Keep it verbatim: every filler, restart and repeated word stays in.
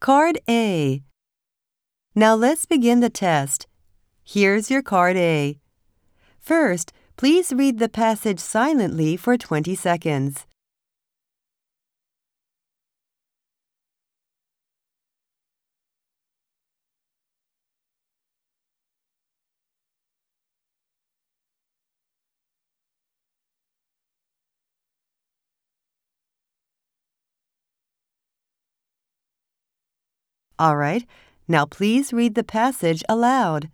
Card A. Now let's begin the test. Here's your card A. First, please read the passage silently for twenty seconds. All right, now please read the passage aloud.